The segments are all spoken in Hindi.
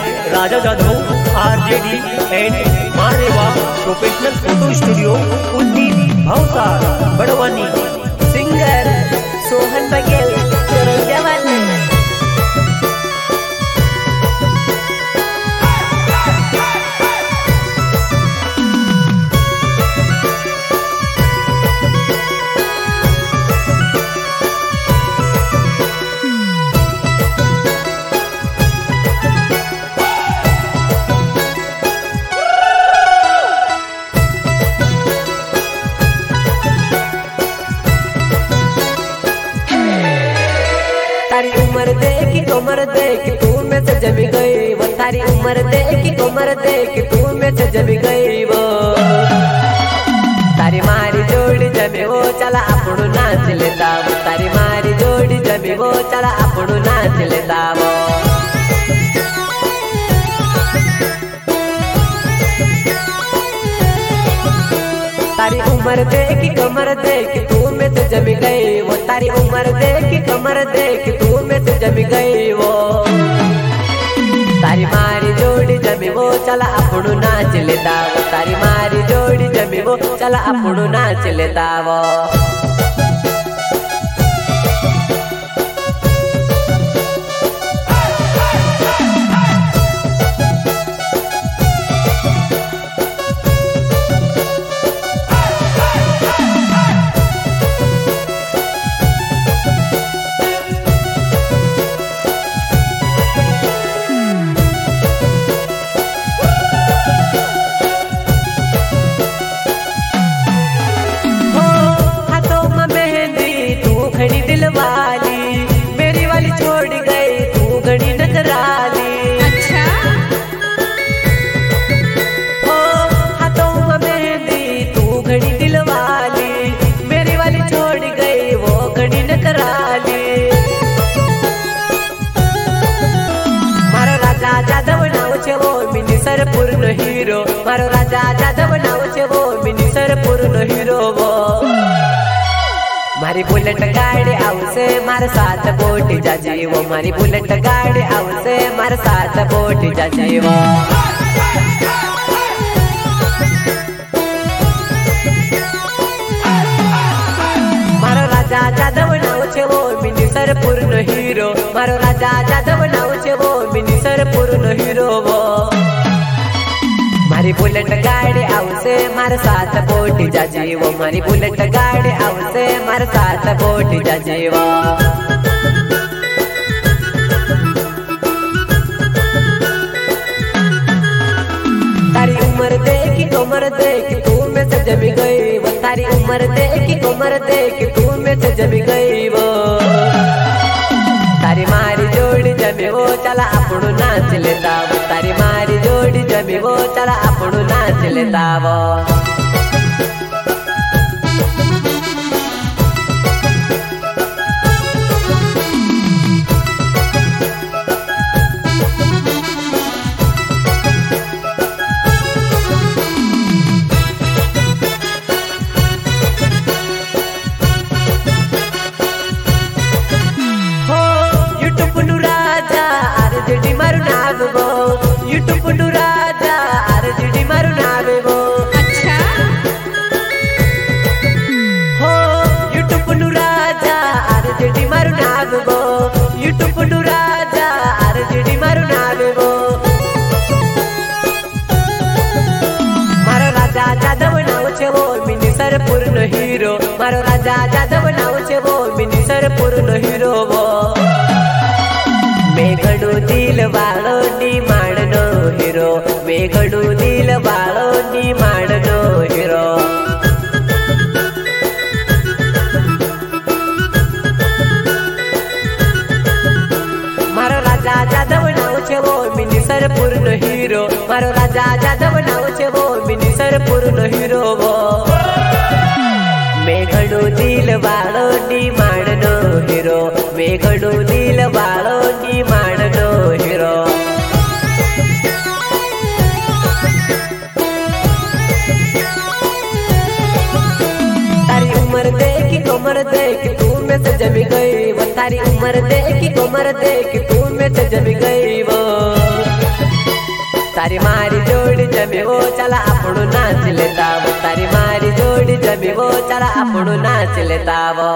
राजा जाधव आरजेडी एंड मारेवा प्रोफेशनल फोटो स्टूडियो कुंडी भौसा बड़वानी। सिंगर सोहन बघेल चोरंजावाले। तारी उम्र देखी कोमर देख तू में से जमी गई वो। तारी उम्र देखी कोमर देख तू में से जमी गई वो। तारी मारी जोड़ी जमी वो चला अपनू नाच लेता वो। तारी मारी जोड़ी जमी वो चला अपनू नाच लेता वो। तारी उम्र देखी कमर देख तू में से जमी गई वो। तारी उम्र देखी कमर देख तू में से जमी गई वो। तारी मारी जोड़ी जमी वो चला अपनू नाच लेता वो। तारी मारी जोड़ी जमी वो चला अपनू नाच लेता वो। घड़ी दिल वाली मेरी वाली छोड़ गई तू घड़ी नजराली। अच्छा हो हाथों में मेहंदी तू घड़ी दिल वाली मेरी वाली छोड़ गई वो घड़ी नजराली। मारो राजा जाधव नाव छे वो मिनी सरपूर्ण हीरो। मारो राजा जाधव नाव छे वो मिनी सरपूर्ण हीरो वो। मारी बुलेट गाड़ी आवसे मारे साथ बोटी जाजी वो। मारी बुलेट गाड़ी आवसे मारे साथ बोटी जाजी वो। मारो राजा जाधव नाव छे वो मिनी सरपूर्ण हीरो। मारो राजा जाधव नाव छे वो मिनी सरपूर्ण हीरो वो। मारी बुलेट गाड़ी आवसे मारे साथ बोटी जाजी वो। मारी बुलेट गाड़ी आवसे मारे साथ बोटी जाजी वो। तारी उम्र देखी कोमर देख तू में से जमी गई वो। तारी उम्र देखी कोमर देख तू में से जमी गई वो। तारी मारी जोड़ी जमी वो चला अपनू नाच लेता वो। तारी मारी जोड़ी जमी वो चला अपनू नाच लेता वो। आरजेडी मारू नाव वो। यूट्यूब नु राजा आरजेडी मारू नाव वो। अच्छा हो यूट्यूब नु राजा आरजेडी मारू नाव वो। यूट्यूब नु राजा आरजेडी मारू नाव वो। मारो राजा जाधव नाव छे वो मिनी सरपूर्ण हीरो। मारो राजा जाधव नाव छे वो मिनी सरपूर्ण हीरो वो। मेघडू दिल वाळो नी माडनो हीरो। मेघडू दिल वाळो नी माडनो हीरो। मारो राजा जाधव नाव छे वो मिनी सरपूर्ण हीरो। मारो राजा जाधव नाव छे वो मिनी सरपूर्ण हीरो वो। मेघडू दिल वाळो नी माडनो हीरो। मेघडू दिल वाळो नी माडनो हीरो। तारी उम्र देखी कोमर देख तू में से जमी गई वो। तारी उम्र देखी कोमर देख तू में से जमी गई वो। तारी मारी जोड़ी जमी वो चला आपणु नाच लेता वो तारी मारी जोड़ी जमी वो चला आपणु नाच लेता वो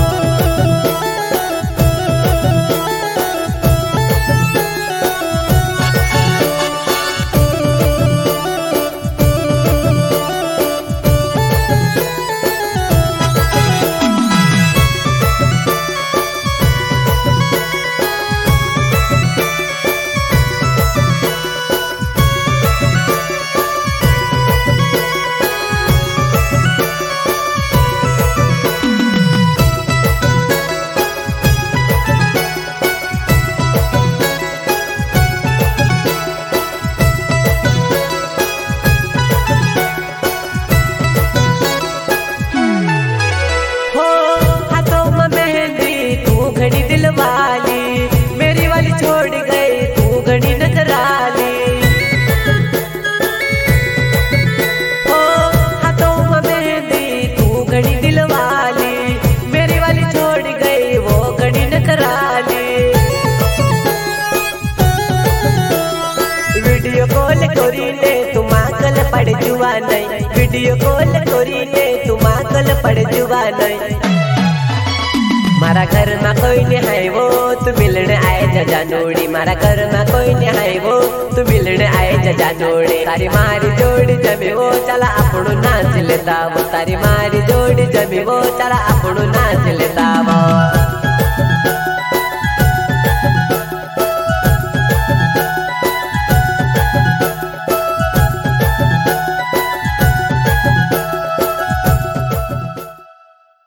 घड़ी दिल वाली मेरी वाली छोड़ गई तू घड़ी नजर आली ओ हाथों में मेहंदी तू घड़ी दिल वाली मेरी वाली छोड़ गई वो घड़ी नजर आली वीडियो कॉल करीने तुम आकल पड़ जुआ नहीं वीडियो कॉल करीने तुम आकल पड़ जुआ नहीं मारा घर में कोई नहीं है वो तू मिलने आए जजा जोड़ी मारा घर में कोई नहीं है वो तू मिलने आए जजा जोड़ी तारी मारी जोड़ी जमी वो चला आपणु नाच लेता वो तारी मारी जोड़ी जमी वो चला आपणु नाच